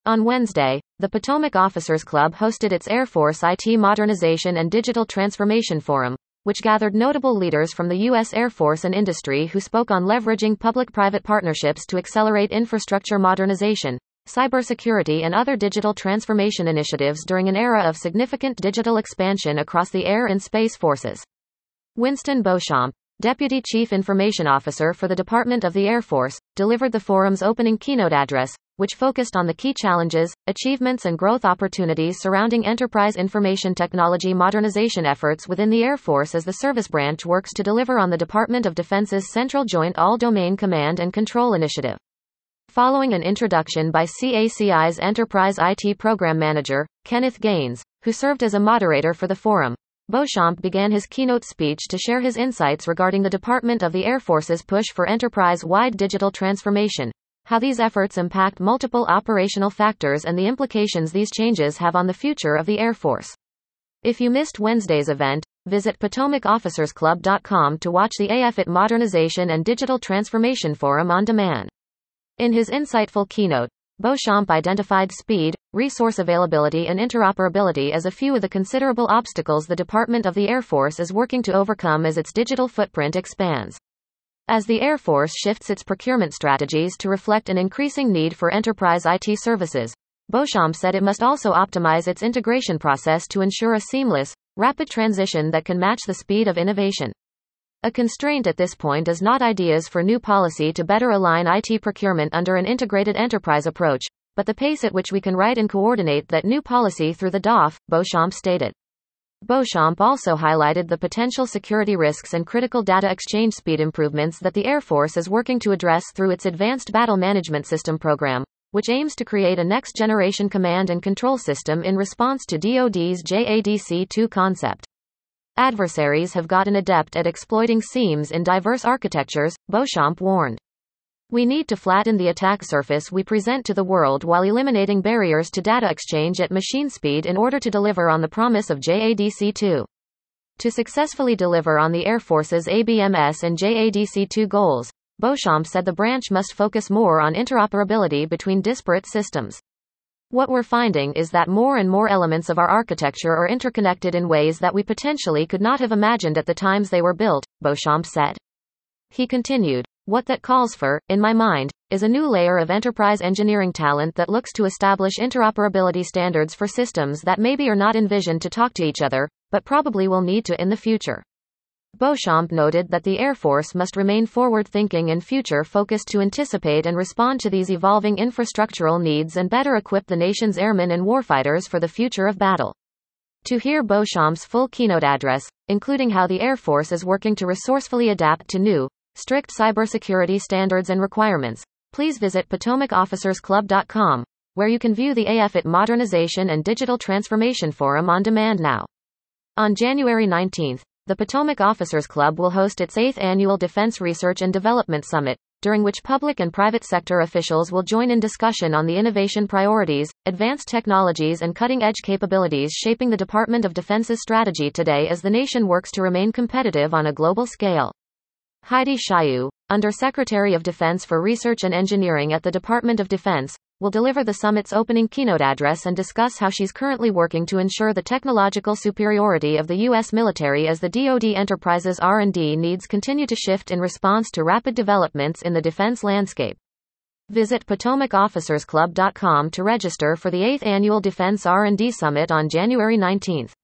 On Wednesday, the Potomac Officers Club hosted its Air Force IT Modernization and Digital Transformation Forum, which gathered notable leaders from the U.S. Air Force and industry who spoke on leveraging public-private partnerships to accelerate infrastructure modernization, cybersecurity and other digital transformation initiatives during an era of significant digital expansion across the air and space forces. Winston Beauchamp, Deputy Chief Information Officer for the Department of the Air Force, delivered the forum's opening keynote address, which focused on the key challenges, achievements and growth opportunities surrounding enterprise information technology modernization efforts within the Air Force as the service branch works to deliver on the Department of Defense's Central Joint All-Domain Command and Control Initiative. Following an introduction by CACI's Enterprise IT Program Manager, Kenneth Gaines, who served as a moderator for the forum, Beauchamp began his keynote speech to share his insights regarding the Department of the Air Force's push for enterprise-wide digital transformation, how these efforts impact multiple operational factors and the implications these changes have on the future of the Air Force. If you missed Wednesday's event, visit PotomacOfficersClub.com to watch the AFIT Modernization and Digital Transformation Forum on demand. In his insightful keynote, Beauchamp identified speed, resource availability and interoperability as a few of the considerable obstacles the Department of the Air Force is working to overcome as its digital footprint expands. As the Air Force shifts its procurement strategies to reflect an increasing need for enterprise IT services, Beauchamp said it must also optimize its integration process to ensure a seamless, rapid transition that can match the speed of innovation. A constraint at this point is not ideas for new policy to better align IT procurement under an integrated enterprise approach, but the pace at which we can write and coordinate that new policy through the DOF, Beauchamp stated. Beauchamp also highlighted the potential security risks and critical data exchange speed improvements that the Air Force is working to address through its Advanced Battle Management System program, which aims to create a next-generation command and control system in response to DoD's JADC2 concept. Adversaries have gotten adept at exploiting seams in diverse architectures, Beauchamp warned. We need to flatten the attack surface we present to the world while eliminating barriers to data exchange at machine speed in order to deliver on the promise of JADC2. To successfully deliver on the Air Force's ABMS and JADC2 goals, Beauchamp said the branch must focus more on interoperability between disparate systems. What we're finding is that more and more elements of our architecture are interconnected in ways that we potentially could not have imagined at the times they were built, Beauchamp said. He continued, what that calls for, in my mind, is a new layer of enterprise engineering talent that looks to establish interoperability standards for systems that maybe are not envisioned to talk to each other, but probably will need to in the future. Beauchamp noted that the Air Force must remain forward-thinking and future-focused to anticipate and respond to these evolving infrastructural needs and better equip the nation's airmen and warfighters for the future of battle. To hear Beauchamp's full keynote address, including how the Air Force is working to resourcefully adapt to new, strict cybersecurity standards and requirements, please visit PotomacOfficersClub.com, where you can view the AFIT Modernization and Digital Transformation Forum on demand now. On January 19, the Potomac Officers Club will host its 8th annual Defense Research and Development Summit, during which public and private sector officials will join in discussion on the innovation priorities, advanced technologies and cutting-edge capabilities shaping the Department of Defense's strategy today as the nation works to remain competitive on a global scale. Heidi Shyu, Under-Secretary of Defense for Research and Engineering at the Department of Defense, will deliver the summit's opening keynote address and discuss how she's currently working to ensure the technological superiority of the U.S. military as the DoD enterprise's R&D needs continue to shift in response to rapid developments in the defense landscape. Visit PotomacOfficersClub.com to register for the 8th Annual Defense R&D Summit on January 19.